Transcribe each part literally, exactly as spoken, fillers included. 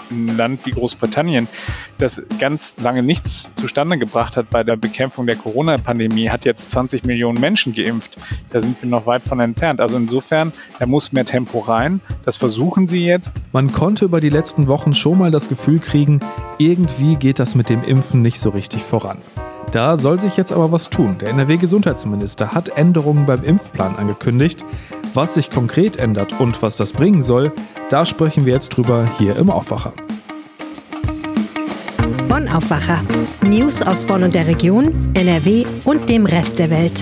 ein Land wie Großbritannien, das ganz lange nichts zustande gebracht hat bei der Bekämpfung der Corona-Pandemie, hat jetzt zwanzig Millionen Menschen geimpft. Da sind wir noch weit von entfernt. Also insofern, da muss mehr Tempo rein. Das versuchen sie jetzt. Man konnte über die letzten Wochen schon mal das Gefühl kriegen, irgendwie geht das mit dem Impfen nicht so richtig voran. Da soll sich jetzt aber was tun. Der N R W-Gesundheitsminister hat Änderungen beim Impfplan angekündigt. Was sich konkret ändert und was das bringen soll, da sprechen wir jetzt drüber hier im Aufwacher. Bonn Aufwacher. News aus Bonn und der Region, N R W und dem Rest der Welt.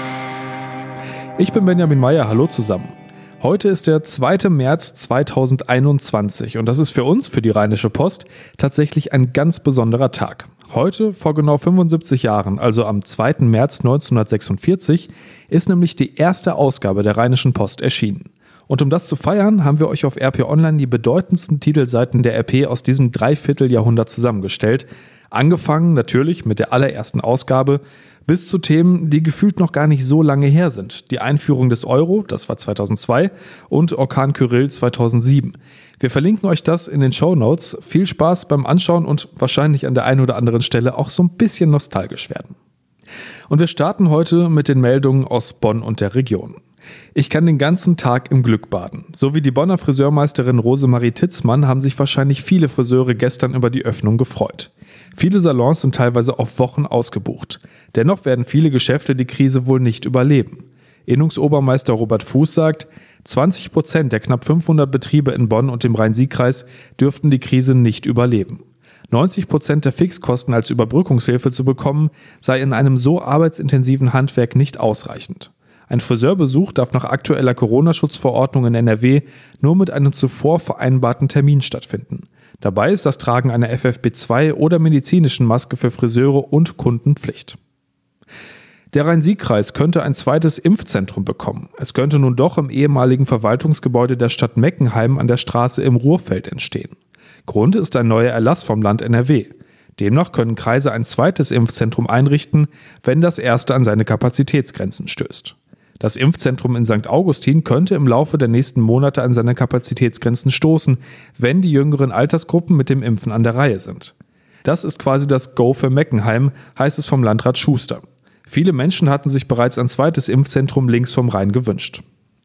Ich bin Benjamin Meyer, hallo zusammen. Heute ist der zweite März zweitausendeinundzwanzig und das ist für uns, für die Rheinische Post, tatsächlich ein ganz besonderer Tag. Heute, vor genau fünfundsiebzig Jahren, also am zweiten März neunzehnhundertsechsundvierzig, ist nämlich die erste Ausgabe der Rheinischen Post erschienen. Und um das zu feiern, haben wir euch auf R P Online die bedeutendsten Titelseiten der R P aus diesem Dreivierteljahrhundert zusammengestellt. Angefangen natürlich mit der allerersten Ausgabe, bis zu Themen, die gefühlt noch gar nicht so lange her sind. Die Einführung des Euro, das war zweitausendzwei, und Orkan Kyrill zweitausendsieben. Wir verlinken euch das in den Shownotes. Viel Spaß beim Anschauen und wahrscheinlich an der einen oder anderen Stelle auch so ein bisschen nostalgisch werden. Und wir starten heute mit den Meldungen aus Bonn und der Region. Ich kann den ganzen Tag im Glück baden. So wie die Bonner Friseurmeisterin Rosemarie Titzmann haben sich wahrscheinlich viele Friseure gestern über die Öffnung gefreut. Viele Salons sind teilweise auf Wochen ausgebucht. Dennoch werden viele Geschäfte die Krise wohl nicht überleben. Innungsobermeister Robert Fuß sagt, zwanzig Prozent der knapp fünfhundert Betriebe in Bonn und dem Rhein-Sieg-Kreis dürften die Krise nicht überleben. neunzig Prozent der Fixkosten als Überbrückungshilfe zu bekommen, sei in einem so arbeitsintensiven Handwerk nicht ausreichend. Ein Friseurbesuch darf nach aktueller Corona-Schutzverordnung in N R W nur mit einem zuvor vereinbarten Termin stattfinden. Dabei ist das Tragen einer F F P zwei oder medizinischen Maske für Friseure und Kunden Pflicht. Der Rhein-Sieg-Kreis könnte ein zweites Impfzentrum bekommen. Es könnte nun doch im ehemaligen Verwaltungsgebäude der Stadt Meckenheim an der Straße im Ruhrfeld entstehen. Grund ist ein neuer Erlass vom Land N R W. Demnach können Kreise ein zweites Impfzentrum einrichten, wenn das erste an seine Kapazitätsgrenzen stößt. Das Impfzentrum in Sankt Augustin könnte im Laufe der nächsten Monate an seine Kapazitätsgrenzen stoßen, wenn die jüngeren Altersgruppen mit dem Impfen an der Reihe sind. Das ist quasi das Go für Meckenheim, heißt es vom Landrat Schuster. Viele Menschen hatten sich bereits ein zweites Impfzentrum links vom Rhein gewünscht.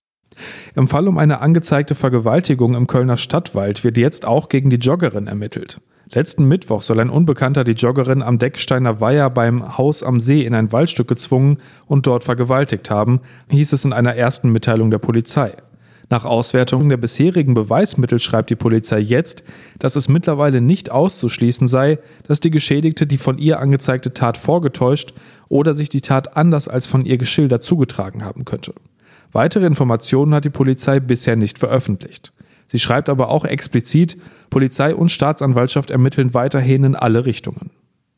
Im Fall um eine angezeigte Vergewaltigung im Kölner Stadtwald wird jetzt auch gegen die Joggerin ermittelt. Letzten Mittwoch soll ein Unbekannter die Joggerin am Decksteiner Weiher beim Haus am See in ein Waldstück gezwungen und dort vergewaltigt haben, hieß es in einer ersten Mitteilung der Polizei. Nach Auswertung der bisherigen Beweismittel schreibt die Polizei jetzt, dass es mittlerweile nicht auszuschließen sei, dass die Geschädigte die von ihr angezeigte Tat vorgetäuscht oder sich die Tat anders als von ihr geschildert zugetragen haben könnte. Weitere Informationen hat die Polizei bisher nicht veröffentlicht. Sie schreibt aber auch explizit, Polizei und Staatsanwaltschaft ermitteln weiterhin in alle Richtungen.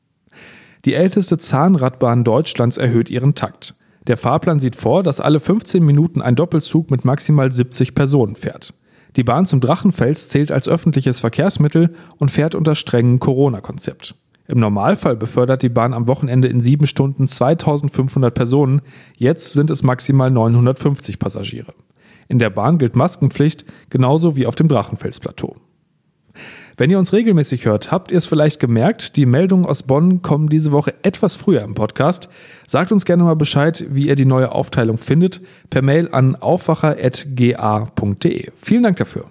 Die älteste Zahnradbahn Deutschlands erhöht ihren Takt. Der Fahrplan sieht vor, dass alle fünfzehn Minuten ein Doppelzug mit maximal siebzig Personen fährt. Die Bahn zum Drachenfels zählt als öffentliches Verkehrsmittel und fährt unter strengem Corona-Konzept. Im Normalfall befördert die Bahn am Wochenende in sieben Stunden zweitausendfünfhundert Personen, jetzt sind es maximal neunhundertfünfzig Passagiere. In der Bahn gilt Maskenpflicht, genauso wie auf dem Drachenfelsplateau. Wenn ihr uns regelmäßig hört, habt ihr es vielleicht gemerkt, die Meldungen aus Bonn kommen diese Woche etwas früher im Podcast. Sagt uns gerne mal Bescheid, wie ihr die neue Aufteilung findet, per Mail an aufwacher punkt g a punkt d e. Vielen Dank dafür.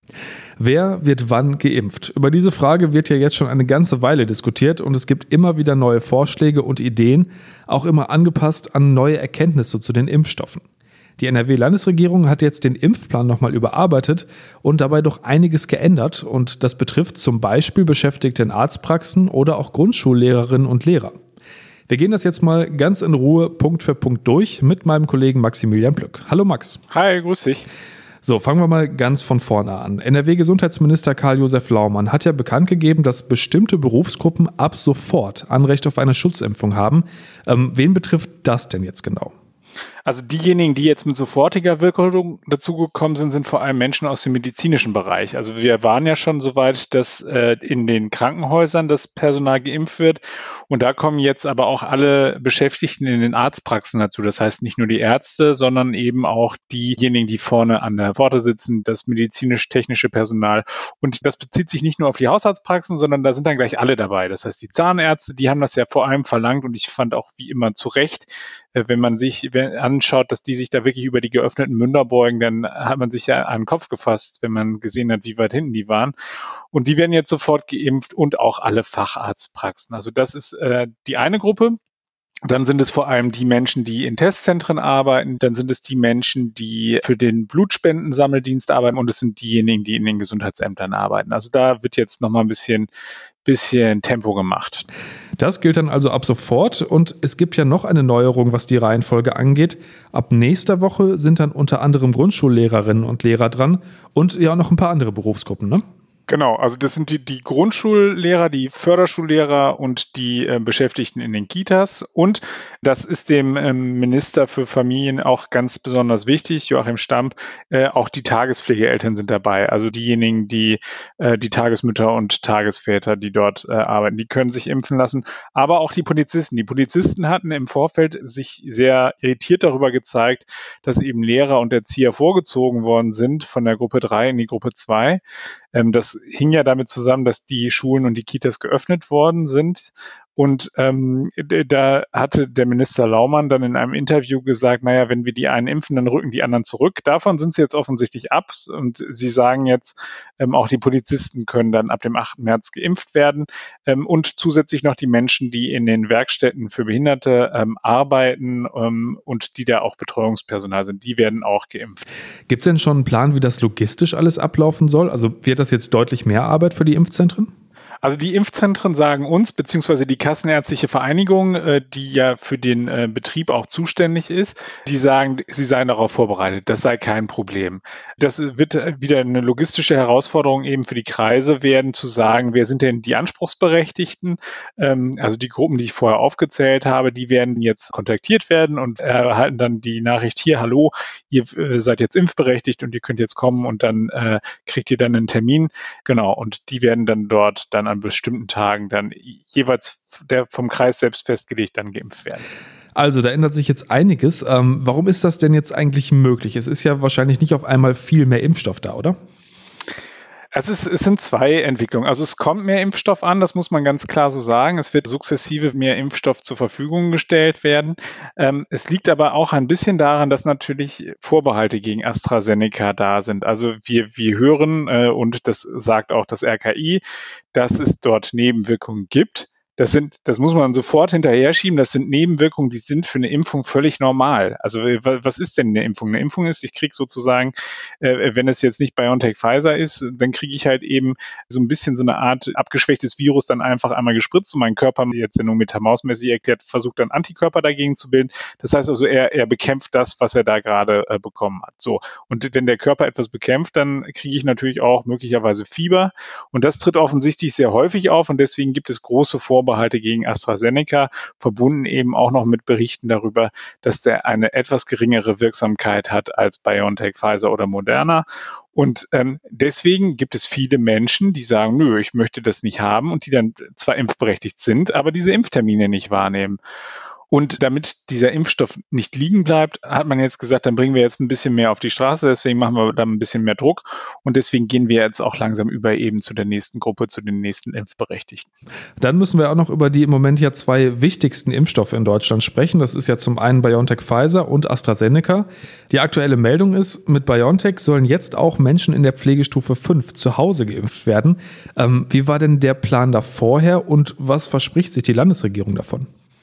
Wer wird wann geimpft? Über diese Frage wird ja jetzt schon eine ganze Weile diskutiert und es gibt immer wieder neue Vorschläge und Ideen, auch immer angepasst an neue Erkenntnisse zu den Impfstoffen. Die N R W-Landesregierung hat jetzt den Impfplan nochmal überarbeitet und dabei doch einiges geändert und das betrifft zum Beispiel Beschäftigte in Arztpraxen oder auch Grundschullehrerinnen und Lehrer. Wir gehen das jetzt mal ganz in Ruhe Punkt für Punkt durch mit meinem Kollegen Maximilian Plück. Hallo Max. Hi, grüß dich. So, fangen wir mal ganz von vorne an. N R W-Gesundheitsminister Karl-Josef Laumann hat ja bekannt gegeben, dass bestimmte Berufsgruppen ab sofort Anrecht auf eine Schutzimpfung haben. Ähm, wen betrifft das denn jetzt genau? Also diejenigen, die jetzt mit sofortiger Wirkung dazugekommen sind, sind vor allem Menschen aus dem medizinischen Bereich. Also wir waren ja schon so weit, dass äh, in den Krankenhäusern das Personal geimpft wird. Und da kommen jetzt aber auch alle Beschäftigten in den Arztpraxen dazu. Das heißt nicht nur die Ärzte, sondern eben auch diejenigen, die vorne an der Pforte sitzen, das medizinisch-technische Personal. Und das bezieht sich nicht nur auf die Hausarztpraxen, sondern da sind dann gleich alle dabei. Das heißt, die Zahnärzte, die haben das ja vor allem verlangt und ich fand auch wie immer zu Recht, wenn man sich anschaut, dass die sich da wirklich über die geöffneten Münder beugen, dann hat man sich ja an den Kopf gefasst, wenn man gesehen hat, wie weit hinten die waren. Und die werden jetzt sofort geimpft und auch alle Facharztpraxen. Also das ist äh, die eine Gruppe. Dann sind es vor allem die Menschen, die in Testzentren arbeiten. Dann sind es die Menschen, die für den Blutspendensammeldienst arbeiten. Und es sind diejenigen, die in den Gesundheitsämtern arbeiten. Also da wird jetzt nochmal ein bisschen, bisschen Tempo gemacht. Das gilt dann also ab sofort. Und es gibt ja noch eine Neuerung, was die Reihenfolge angeht. Ab nächster Woche sind dann unter anderem Grundschullehrerinnen und Lehrer dran und ja noch ein paar andere Berufsgruppen, ne? Genau, also das sind die, die Grundschullehrer, die Förderschullehrer und die äh, Beschäftigten in den Kitas. Und das ist dem ähm, Minister für Familien auch ganz besonders wichtig, Joachim Stamp, äh, auch die Tagespflegeeltern sind dabei. Also diejenigen, die äh, die Tagesmütter und Tagesväter, die dort äh, arbeiten, die können sich impfen lassen. Aber auch die Polizisten. Die Polizisten hatten im Vorfeld sich sehr irritiert darüber gezeigt, dass eben Lehrer und Erzieher vorgezogen worden sind von der Gruppe drei in die Gruppe zwei. Ähm, das hing ja damit zusammen, dass die Schulen und die Kitas geöffnet worden sind. Und ähm, da hatte der Minister Laumann dann in einem Interview gesagt, naja, wenn wir die einen impfen, dann rücken die anderen zurück. Davon sind sie jetzt offensichtlich ab. Und sie sagen jetzt, ähm, auch die Polizisten können dann ab dem achten März geimpft werden. Ähm, und zusätzlich noch die Menschen, die in den Werkstätten für Behinderte ähm, arbeiten ähm, und die da auch Betreuungspersonal sind, die werden auch geimpft. Gibt es denn schon einen Plan, wie das logistisch alles ablaufen soll? Also wird das jetzt deutlich mehr Arbeit für die Impfzentren? Also die Impfzentren sagen uns, beziehungsweise die Kassenärztliche Vereinigung, äh, die ja für den äh, Betrieb auch zuständig ist, die sagen, sie seien darauf vorbereitet. Das sei kein Problem. Das wird wieder eine logistische Herausforderung eben für die Kreise werden, zu sagen, wer sind denn die Anspruchsberechtigten? Ähm, also die Gruppen, die ich vorher aufgezählt habe, die werden jetzt kontaktiert werden und erhalten dann die Nachricht hier, hallo, ihr äh, seid jetzt impfberechtigt und ihr könnt jetzt kommen und dann äh, kriegt ihr dann einen Termin. Genau, und die werden dann dort dann an bestimmten Tagen dann jeweils der vom Kreis selbst festgelegt dann geimpft werden. Also da ändert sich jetzt einiges. Ähm, warum ist das denn jetzt eigentlich möglich? Es ist ja wahrscheinlich nicht auf einmal viel mehr Impfstoff da, oder? Es, ist, es sind zwei Entwicklungen. Also es kommt mehr Impfstoff an, das muss man ganz klar so sagen. Es wird sukzessive mehr Impfstoff zur Verfügung gestellt werden. Ähm, es liegt aber auch ein bisschen daran, dass natürlich Vorbehalte gegen AstraZeneca da sind. Also wir, wir hören, äh, und das sagt auch das R K I, dass es dort Nebenwirkungen gibt. Das sind, das muss man sofort hinterher schieben. Das sind Nebenwirkungen, die sind für eine Impfung völlig normal. Also was ist denn eine Impfung? Eine Impfung ist, ich kriege sozusagen, äh, wenn es jetzt nicht BioNTech Pfizer ist, dann kriege ich halt eben so ein bisschen so eine Art abgeschwächtes Virus dann einfach einmal gespritzt und mein Körper, jetzt ja nur metamausmäßig erklärt, versucht dann Antikörper dagegen zu bilden. Das heißt also, er, er bekämpft das, was er da gerade äh, bekommen hat. So. Und wenn der Körper etwas bekämpft, dann kriege ich natürlich auch möglicherweise Fieber. Und das tritt offensichtlich sehr häufig auf und deswegen gibt es große Vorbehalte Vorbehalte gegen AstraZeneca, verbunden eben auch noch mit Berichten darüber, dass der eine etwas geringere Wirksamkeit hat als BioNTech, Pfizer oder Moderna. Und ähm, deswegen gibt es viele Menschen, die sagen, nö, ich möchte das nicht haben und die dann zwar impfberechtigt sind, aber diese Impftermine nicht wahrnehmen. Und damit dieser Impfstoff nicht liegen bleibt, hat man jetzt gesagt, dann bringen wir jetzt ein bisschen mehr auf die Straße, deswegen machen wir da ein bisschen mehr Druck und deswegen gehen wir jetzt auch langsam über eben zu der nächsten Gruppe, zu den nächsten Impfberechtigten. Dann müssen wir auch noch über die im Moment ja zwei wichtigsten Impfstoffe in Deutschland sprechen. Das ist ja zum einen BioNTech Pfizer und AstraZeneca. Die aktuelle Meldung ist, mit BioNTech sollen jetzt auch Menschen in der Pflegestufe fünf zu Hause geimpft werden. Ähm, wie war denn der Plan da vorher und was verspricht sich die Landesregierung davon?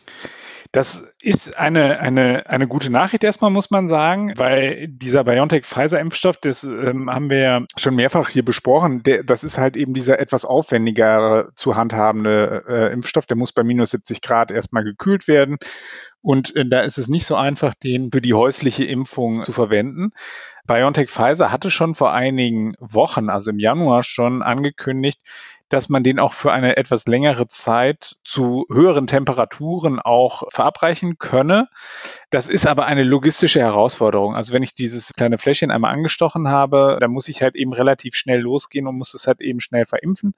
Das ist eine, eine, eine gute Nachricht erstmal, muss man sagen, weil dieser BioNTech-Pfizer-Impfstoff, das ähm, haben wir ja schon mehrfach hier besprochen, der, das ist halt eben dieser etwas aufwendiger zu handhabende äh, Impfstoff, der muss bei minus siebzig Grad erstmal gekühlt werden und äh, da ist es nicht so einfach, den für die häusliche Impfung zu verwenden. BioNTech Pfizer hatte schon vor einigen Wochen, also im Januar schon angekündigt, dass man den auch für eine etwas längere Zeit zu höheren Temperaturen auch verabreichen könne. Das ist aber eine logistische Herausforderung. Also wenn ich dieses kleine Fläschchen einmal angestochen habe, dann muss ich halt eben relativ schnell losgehen und muss es halt eben schnell verimpfen.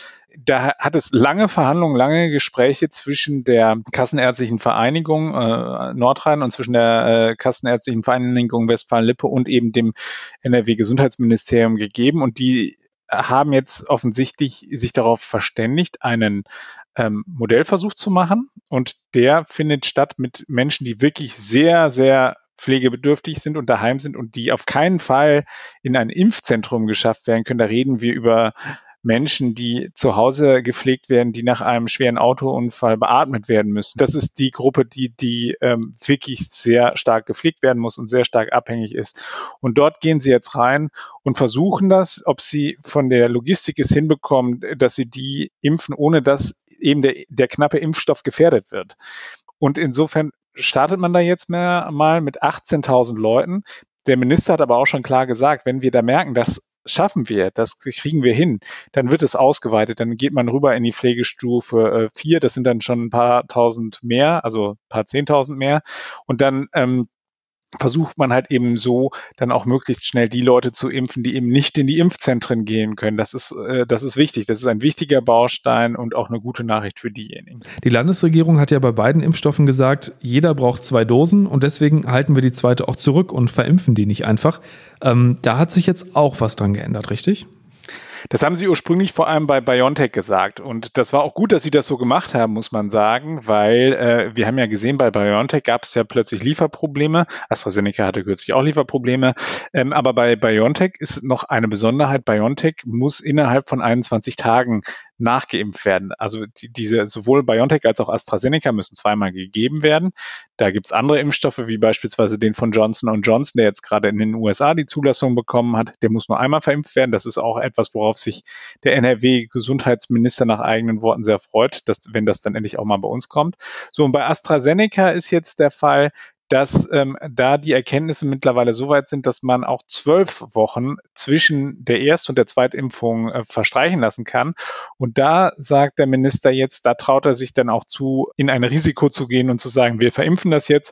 Da hat es lange Verhandlungen, lange Gespräche zwischen der Kassenärztlichen Vereinigung äh, Nordrhein und zwischen der äh, Kassenärztlichen Vereinigung Westfalen-Lippe und eben dem N R W-Gesundheitsministerium gegeben. Und die haben jetzt offensichtlich sich darauf verständigt, einen ähm, Modellversuch zu machen. Und der findet statt mit Menschen, die wirklich sehr, sehr pflegebedürftig sind und daheim sind und die auf keinen Fall in ein Impfzentrum geschafft werden können. Da reden wir über Menschen, die zu Hause gepflegt werden, die nach einem schweren Autounfall beatmet werden müssen. Das ist die Gruppe, die, die ähm, wirklich sehr stark gepflegt werden muss und sehr stark abhängig ist. Und dort gehen sie jetzt rein und versuchen das, ob sie von der Logistik es hinbekommen, dass sie die impfen, ohne dass eben der, der knappe Impfstoff gefährdet wird. Und insofern startet man da jetzt mehr, mal mit achtzehntausend Leuten. Der Minister hat aber auch schon klar gesagt, wenn wir da merken, dass schaffen wir, das kriegen wir hin, dann wird es ausgeweitet, dann geht man rüber in die Pflegestufe vier, das sind dann schon ein paar tausend mehr, also ein paar zehntausend mehr und dann ähm, versucht man halt eben so dann auch möglichst schnell die Leute zu impfen, die eben nicht in die Impfzentren gehen können. Das ist, äh, das ist wichtig, das ist ein wichtiger Baustein und auch eine gute Nachricht für diejenigen. Die Landesregierung hat ja bei beiden Impfstoffen gesagt, jeder braucht zwei Dosen und deswegen halten wir die zweite auch zurück und verimpfen die nicht einfach. Ähm, da hat sich jetzt auch was dran geändert, richtig? Das haben sie ursprünglich vor allem bei BioNTech gesagt und das war auch gut, dass sie das so gemacht haben, muss man sagen, weil äh, wir haben ja gesehen, bei BioNTech gab es ja plötzlich Lieferprobleme. AstraZeneca hatte kürzlich auch Lieferprobleme, ähm, aber bei BioNTech ist noch eine Besonderheit, BioNTech muss innerhalb von einundzwanzig Tagen nachgeimpft werden. Also die, diese sowohl BioNTech als auch AstraZeneca müssen zweimal gegeben werden. Da gibt es andere Impfstoffe, wie beispielsweise den von Johnson und Johnson, der jetzt gerade in den U S A die Zulassung bekommen hat. Der muss nur einmal verimpft werden. Das ist auch etwas, worauf sich der N R W-Gesundheitsminister nach eigenen Worten sehr freut, dass, wenn das dann endlich auch mal bei uns kommt. So, und bei AstraZeneca ist jetzt der Fall, dass ähm, da die Erkenntnisse mittlerweile so weit sind, dass man auch zwölf Wochen zwischen der Erst- und der Zweitimpfung äh, verstreichen lassen kann. Und da sagt der Minister jetzt, da traut er sich dann auch zu, in ein Risiko zu gehen und zu sagen, wir verimpfen das jetzt.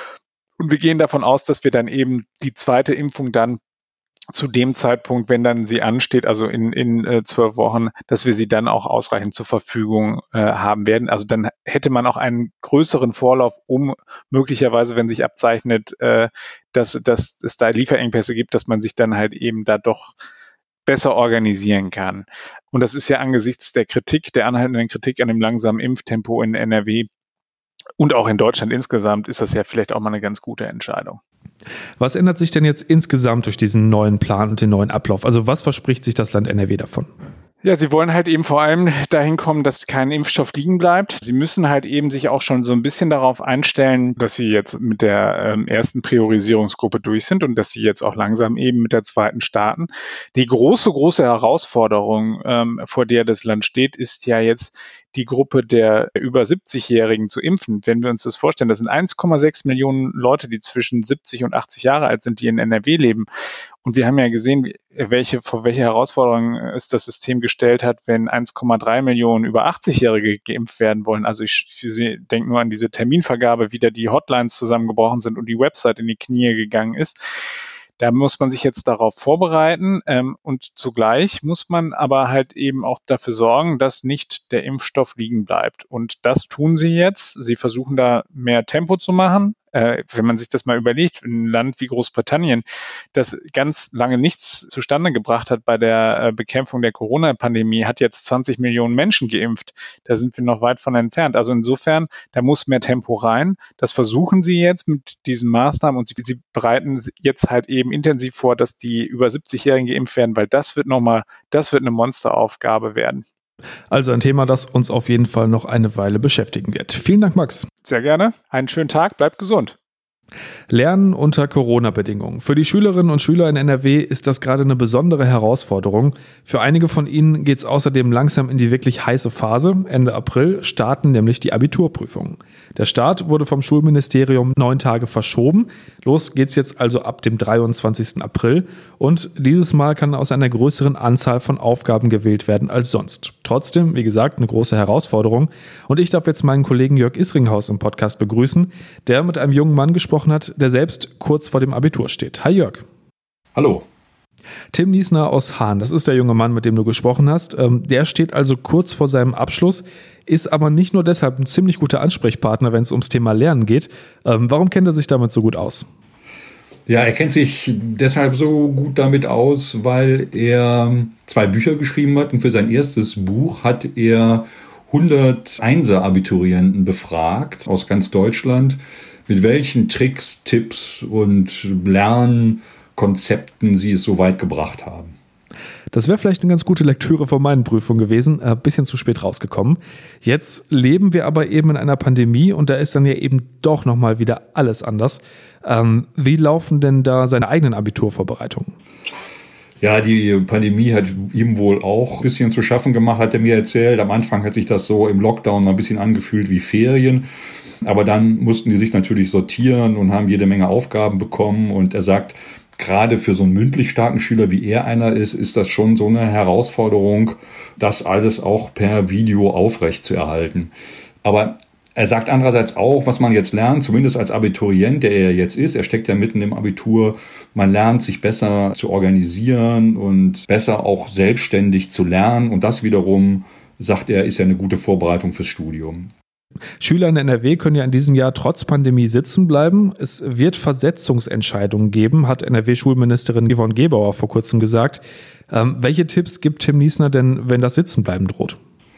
Und wir gehen davon aus, dass wir dann eben die zweite Impfung dann zu dem Zeitpunkt, wenn dann sie ansteht, also in, in äh, zwölf Wochen, dass wir sie dann auch ausreichend zur Verfügung äh, haben werden. Also dann hätte man auch einen größeren Vorlauf, um möglicherweise, wenn sich abzeichnet, äh, dass, dass es da Lieferengpässe gibt, dass man sich dann halt eben da doch besser organisieren kann. Und das ist ja angesichts der Kritik, der anhaltenden Kritik an dem langsamen Impftempo in N R W und auch in Deutschland insgesamt, ist das ja vielleicht auch mal eine ganz gute Entscheidung. Was ändert sich denn jetzt insgesamt durch diesen neuen Plan und den neuen Ablauf? Also was verspricht sich das Land N R W davon? Ja, sie wollen halt eben vor allem dahin kommen, dass kein Impfstoff liegen bleibt. Sie müssen halt eben sich auch schon so ein bisschen darauf einstellen, dass sie jetzt mit der ähm, ersten Priorisierungsgruppe durch sind und dass sie jetzt auch langsam eben mit der zweiten starten. Die große, große Herausforderung, ähm, vor der das Land steht, ist ja jetzt die Gruppe der über siebzigjährigen zu impfen. Wenn wir uns das vorstellen, das sind eins Komma sechs Millionen Leute, die zwischen siebzig und achtzig Jahre alt sind, die in N R W leben. Und wir haben ja gesehen, welche, vor welche Herausforderungen es das System gestellt hat, wenn eins Komma drei Millionen über achtzigjährige geimpft werden wollen. Also ich, ich denke nur an diese Terminvergabe, wie da die Hotlines zusammengebrochen sind und die Website in die Knie gegangen ist. Da muss man sich jetzt darauf vorbereiten ähm, und zugleich muss man aber halt eben auch dafür sorgen, dass nicht der Impfstoff liegen bleibt. Und das tun sie jetzt. Sie versuchen da mehr Tempo zu machen. Äh, wenn man sich das mal überlegt, ein Land wie Großbritannien, das ganz lange nichts zustande gebracht hat bei der äh, Bekämpfung der Corona-Pandemie, hat jetzt zwanzig Millionen Menschen geimpft. Da sind wir noch weit von entfernt. Also insofern, da muss mehr Tempo rein. Das versuchen sie jetzt mit diesen Maßnahmen und sie, sie bereiten jetzt halt eben intensiv vor, dass die über siebzigjährigen geimpft werden, weil das wird nochmal, das wird eine Monsteraufgabe werden. Also ein Thema, das uns auf jeden Fall noch eine Weile beschäftigen wird. Vielen Dank, Max. Sehr gerne. Einen schönen Tag. Bleibt gesund. Lernen unter Corona-Bedingungen. Für die Schülerinnen und Schüler in N R W ist das gerade eine besondere Herausforderung. Für einige von ihnen geht es außerdem langsam in die wirklich heiße Phase. Ende April starten nämlich die Abiturprüfungen. Der Start wurde vom Schulministerium neun Tage verschoben. Los geht's jetzt also ab dem dreiundzwanzigsten April. Und dieses Mal kann aus einer größeren Anzahl von Aufgaben gewählt werden als sonst. Trotzdem, wie gesagt, eine große Herausforderung. Und ich darf jetzt meinen Kollegen Jörg Isringhaus im Podcast begrüßen, der mit einem jungen Mann gesprochen hat, der selbst kurz vor dem Abitur steht. Hi Jörg. Hallo. Tim Niesner aus Hahn, das ist der junge Mann, mit dem du gesprochen hast. Der steht also kurz vor seinem Abschluss, ist aber nicht nur deshalb ein ziemlich guter Ansprechpartner, wenn es ums Thema Lernen geht. Warum kennt er sich damit so gut aus? Ja, er kennt sich deshalb so gut damit aus, weil er zwei Bücher geschrieben hat und für sein erstes Buch hat er hundert Einser-Abiturienten befragt aus ganz Deutschland, mit welchen Tricks, Tipps und Lernkonzepten sie es so weit gebracht haben. Das wäre vielleicht eine ganz gute Lektüre von meinen Prüfungen gewesen, ein bisschen zu spät rausgekommen. Jetzt leben wir aber eben in einer Pandemie und da ist dann ja eben doch nochmal wieder alles anders. Ähm, wie laufen denn da seine eigenen Abiturvorbereitungen? Ja, die Pandemie hat ihm wohl auch ein bisschen zu schaffen gemacht, hat er mir erzählt. Am Anfang hat sich das so im Lockdown ein bisschen angefühlt wie Ferien. Aber dann mussten die sich natürlich sortieren und haben jede Menge Aufgaben bekommen. Und er sagt, gerade für so einen mündlich starken Schüler, wie er einer ist, ist das schon so eine Herausforderung, das alles auch per Video aufrecht zu erhalten. Aber er sagt andererseits auch, was man jetzt lernt, zumindest als Abiturient, der er jetzt ist, er steckt ja mitten im Abitur, man lernt sich besser zu organisieren und besser auch selbstständig zu lernen. Und das wiederum, sagt er, ist ja eine gute Vorbereitung fürs Studium. Schüler in N R W können ja in diesem Jahr trotz Pandemie sitzen bleiben. Es wird Versetzungsentscheidungen geben, hat N R W-Schulministerin Yvonne Gebauer vor kurzem gesagt. Ähm, welche Tipps gibt Tim Niesner denn, wenn das Sitzenbleiben droht?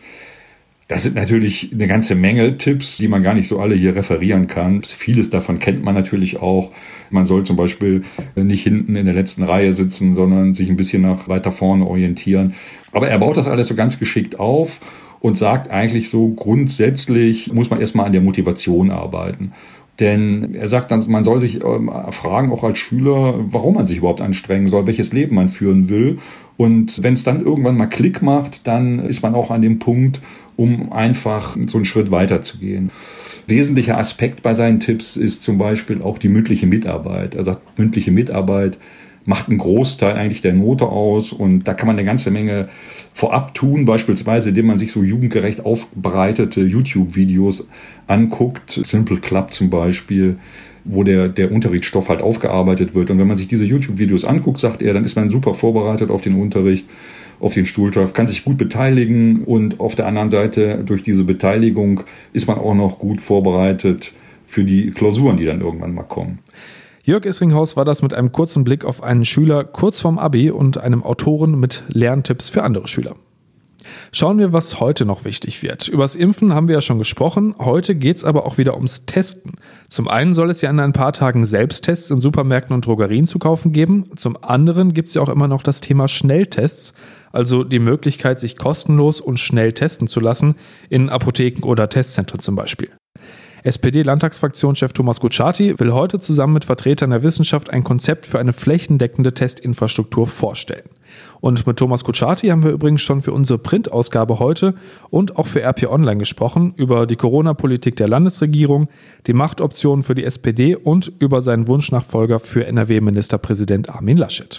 Das sind natürlich eine ganze Menge Tipps, die man gar nicht so alle hier referieren kann. Vieles davon kennt man natürlich auch. Man soll zum Beispiel nicht hinten in der letzten Reihe sitzen, sondern sich ein bisschen nach weiter vorne orientieren. Aber er baut das alles so ganz geschickt auf und sagt eigentlich so, grundsätzlich muss man erstmal an der Motivation arbeiten. Denn er sagt dann, man soll sich ähm, fragen, auch als Schüler, warum man sich überhaupt anstrengen soll, welches Leben man führen will. Und wenn es dann irgendwann mal Klick macht, dann ist man auch an dem Punkt, um einfach so einen Schritt weiter zu gehen. Wesentlicher Aspekt bei seinen Tipps ist zum Beispiel auch die mündliche Mitarbeit. Er sagt, mündliche Mitarbeit macht einen Großteil eigentlich der Note aus und da kann man eine ganze Menge vorab tun, beispielsweise indem man sich so jugendgerecht aufbereitete YouTube-Videos anguckt, Simple Club zum Beispiel, wo der, der Unterrichtsstoff halt aufgearbeitet wird. Und wenn man sich diese YouTube-Videos anguckt, sagt er, dann ist man super vorbereitet auf den Unterricht, auf den Schulstoff, kann sich gut beteiligen und auf der anderen Seite durch diese Beteiligung ist man auch noch gut vorbereitet für die Klausuren, die dann irgendwann mal kommen. Jörg Isringhaus war das mit einem kurzen Blick auf einen Schüler kurz vorm Abi und einem Autoren mit Lerntipps für andere Schüler. Schauen wir, was heute noch wichtig wird. Übers Impfen haben wir ja schon gesprochen. Heute geht es aber auch wieder ums Testen. Zum einen soll es ja in ein paar Tagen Selbsttests in Supermärkten und Drogerien zu kaufen geben. Zum anderen gibt es ja auch immer noch das Thema Schnelltests, also die Möglichkeit, sich kostenlos und schnell testen zu lassen, in Apotheken oder Testzentren zum Beispiel. S P D-Landtagsfraktionschef Thomas Kutschaty will heute zusammen mit Vertretern der Wissenschaft ein Konzept für eine flächendeckende Testinfrastruktur vorstellen. Und mit Thomas Kutschaty haben wir übrigens schon für unsere Printausgabe heute und auch für R P Online gesprochen über die Corona-Politik der Landesregierung, die Machtoptionen für die S P D und über seinen Wunschnachfolger für N R W-Ministerpräsident Armin Laschet.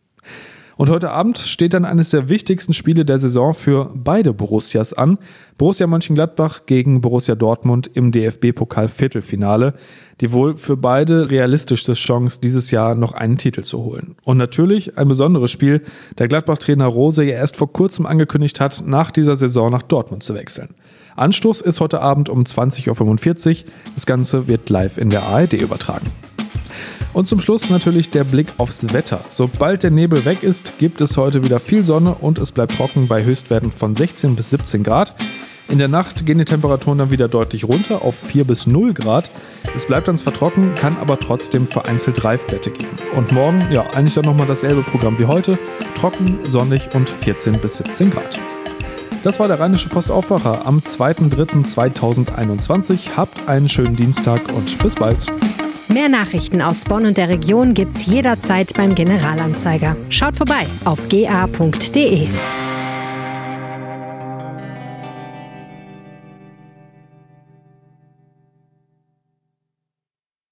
Und heute Abend steht dann eines der wichtigsten Spiele der Saison für beide Borussias an. Borussia Mönchengladbach gegen Borussia Dortmund im D F B-Pokal-Viertelfinale. Die wohl für beide realistischste Chance, dieses Jahr noch einen Titel zu holen. Und natürlich ein besonderes Spiel, da Gladbach-Trainer Rose ja erst vor kurzem angekündigt hat, nach dieser Saison nach Dortmund zu wechseln. Anstoß ist heute Abend um zwanzig Uhr fünfundvierzig. Das Ganze wird live in der A R D übertragen. Und zum Schluss natürlich der Blick aufs Wetter. Sobald der Nebel weg ist, gibt es heute wieder viel Sonne und es bleibt trocken bei Höchstwerten von sechzehn bis siebzehn Grad. In der Nacht gehen die Temperaturen dann wieder deutlich runter auf vier bis null Grad. Es bleibt dann zwar trocken, kann aber trotzdem vereinzelt Reifblätter geben. Und morgen, ja, eigentlich dann nochmal dasselbe Programm wie heute. Trocken, sonnig und vierzehn bis siebzehn Grad. Das war der Rheinische Post Aufwacher am zweiter dritter zweitausendeinundzwanzig. Habt einen schönen Dienstag und bis bald. Mehr Nachrichten aus Bonn und der Region gibt's jederzeit beim Generalanzeiger. Schaut vorbei auf g a punkt d e.